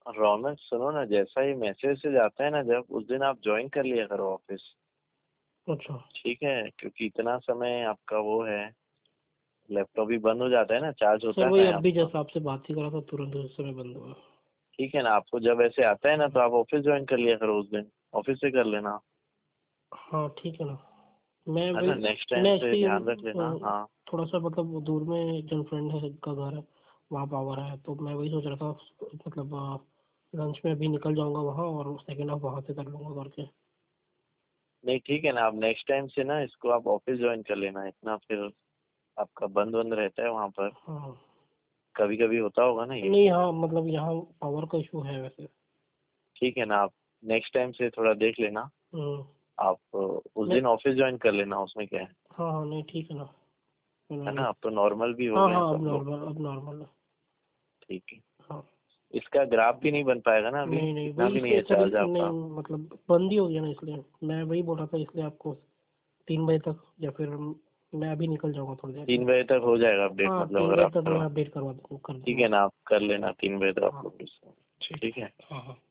रौनक सुनो ना, जैसा ही मैसेज से जाता है ना जब, उस दिन आप ज्वाइन कर लिया करो ऑफिस। अच्छा ठीक है, क्योंकि इतना समय आपका वो है, लैपटॉप भी बंद हो जाता है ना, चार्ज होता सर, है वही ना अब भी आपका। जैसा आपसे बात ही करा था तुरंत उस समय बंद हुआ। ठीक है ना, आपको जब ऐसे आता है ना तो आप ऑफिस ज्वाइन कर लिया करो, उस दिन ऑफिस से कर लेना। हाँ ठीक है ना। मैं है वही ना, नेक्स्ट टाइम मैं से एक्चुअली ध्यान रख लेना। हाँ थोड़ा सा मतलब दूर में एक जन फ्रेंड है जिसका घर है, वहाँ पावर है, तो मैं वही सोच रहा था मतलब लंच में अभी निकल जाऊंगा वहाँ और सेकेंड हाफ वहाँ से कर लूंगा करके। नहीं ठीक है ना, आप नेक्स्ट टाइम से ना इसको आप ऑफिस ज्वाइन कर लेना, इतना फिर आपका बंद बंद रहता है वहाँ पर, हाँ कभी कभी होता होगा ना ये। नहीं, हाँ मतलब यहाँ पावर का इशू है वैसे। ठीक है ना, आप नेक्स्ट टाइम से थोड़ा देख लेना। हम्म। आप उस मैं दिन ऑफिस ज्वाइन कर लेना, उसमें क्या है। हाँ हाँ नहीं ठीक है ना। है नहीं, ना, अब तो नॉर्मल भी हो हाँ गए हैं हाँ सब लोग। अब नॉर्मल है। ठीक है, हाँ इसका ग्राफ भी नहीं बन पाएगा ना अभी, नहीं नहीं, इतना वही भी नहीं इसलिए है सर चार्ज नहीं आपका। मतलब बंद ही हो गया ना, इसलिए मैं वही बोल रहा था, इसलिए आपको 3 बजे तक या फिर मैं अभी निकल जाऊंगा थोड़ी देर में। 3 बजे तक हो जाएगा अपडेट, हाँ मतलब 3 अगर बजे आप तक मैं करो। अपडेट करवा दूँ कर ठीक दूंगा। है ना, आप कर लेना 3 बजे तक हाँ आपको। ठीक ठीक है। है। हाँ हाँ।